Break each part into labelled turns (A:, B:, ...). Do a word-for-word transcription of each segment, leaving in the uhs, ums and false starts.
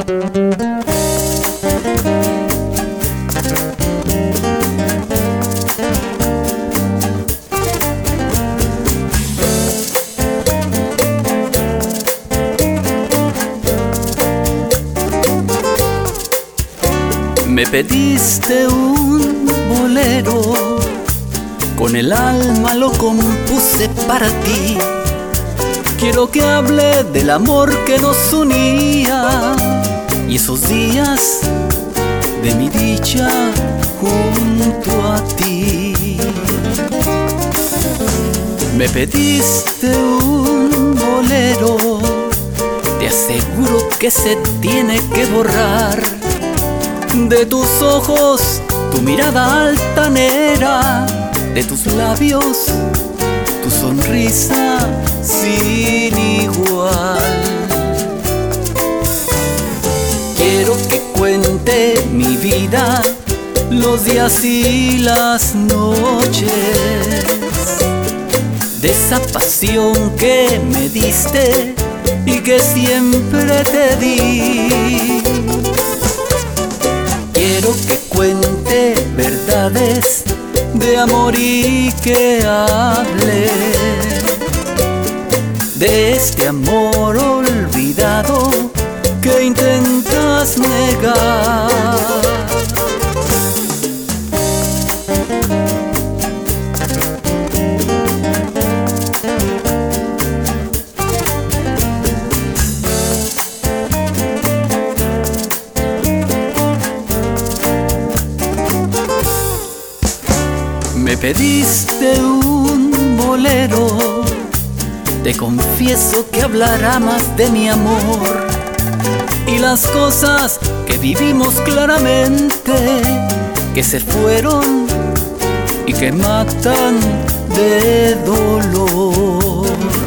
A: Me pediste un bolero, con el alma lo compuse para ti. Quiero que hable del amor que nos unía y esos días de mi dicha junto a ti. Me pediste un bolero, te aseguro que se tiene que borrar de tus ojos, tu mirada altanera, de tus labios, tu sonrisa sin igual. Quiero que cuente mi vida, los días y las noches, de esa pasión que me diste y que siempre te di. Quiero que cuente verdades de amor y que hable de este amor olvidado que intentas negar. Me pediste un bolero, te confieso que hablará más de mi amor y las cosas que vivimos claramente, que se fueron y que matan de dolor.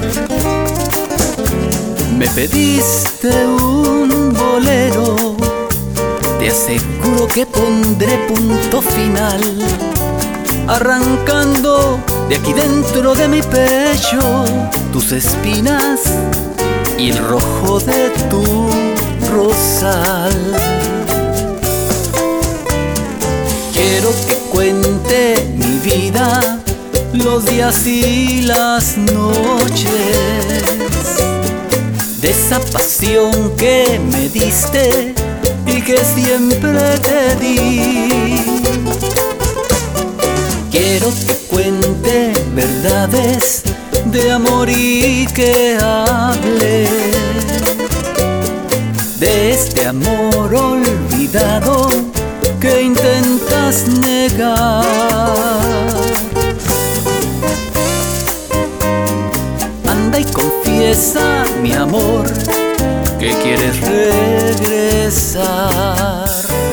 A: Me pediste un bolero, te aseguro que pondré punto final, arrancando de aquí dentro de mi pecho tus espinas y el rojo de tu rosal. Quiero que cuente mi vida, los días y las noches, de esa pasión que me diste y que siempre te di. Quiero que cuente verdades de amor y que hable de este amor olvidado que intentas negar. Anda y confiesa, mi amor, que quieres regresar.